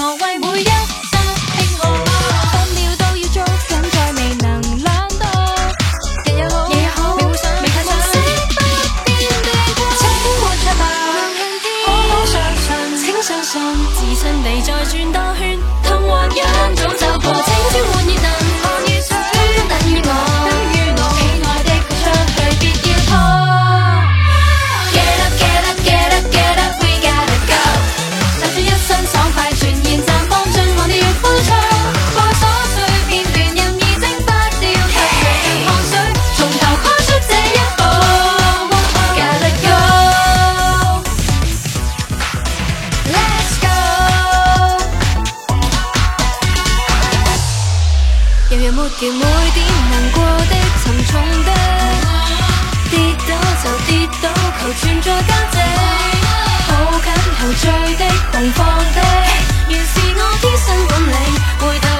何為每一生拼我？分秒都要捉緊，再未能懶惰。日也好，夜也好，未會想，未太想，無聲不變的過。請活着吧，好好相信，請相信，自信地再轉多圈，痛或癢早走過。請召喚熱能，看雨水，等於我，等於我，喜愛的佢出去，別要拖。Get up, get up, get up, get up, we gotta go。帶着一身爽快，全然綻放盡我哋要付出，過瑣碎片段任意蒸發掉，突然像汗水，從頭開出這一步。Gotta go, let's go。有日抹掉每點能過的沉重的，跌倒就跌倒，求存在交織，抱緊後醉的，狂放的，原是我天生本領，回頭